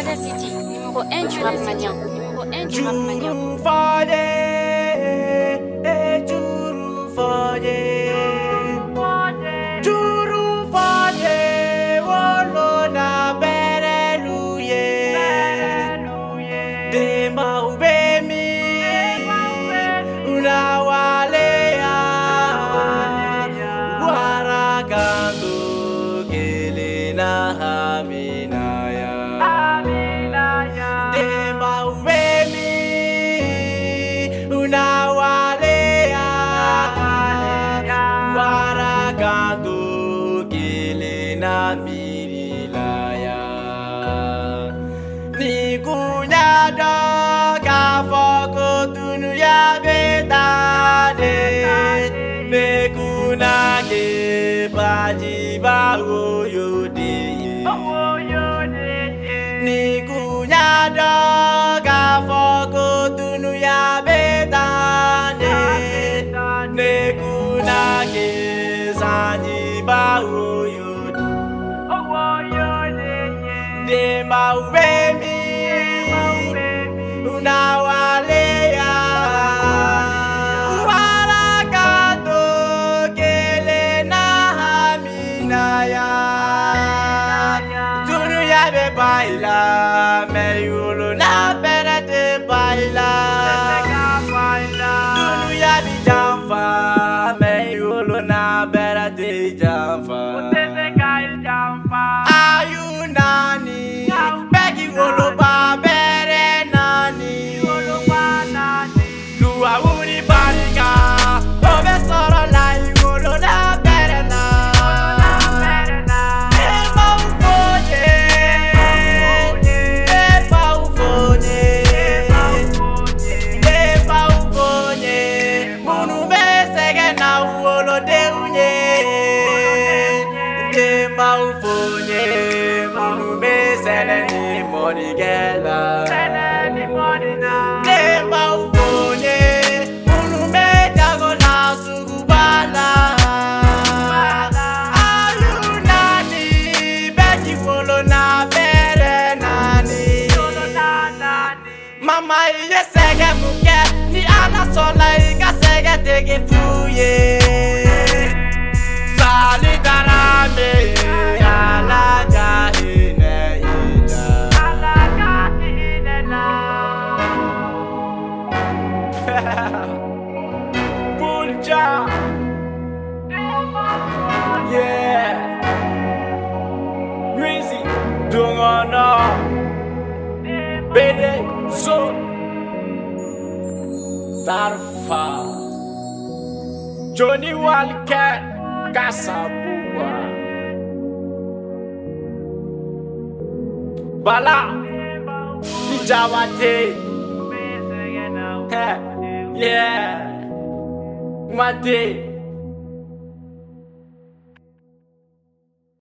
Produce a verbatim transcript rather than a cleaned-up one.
Gaza City, numéro un du rap malien. Numéro un du rap malien. Baila, me yulo na pera te baila. Tunu ya bi jamfa, me yulo na pera te jamfa. Ayu nani, begi wolo ba bere nani. Dua uni barika, obe soro la yulo na pere na. Mama iye sege muke ni ana sola iga sege tege fuye Sali darame alaga hine ila alaga hine la Punja Yeah Rizzy Dungono Bede So Tarfa Johnny Walker Kasabua Bala Nijawate Yeah Mate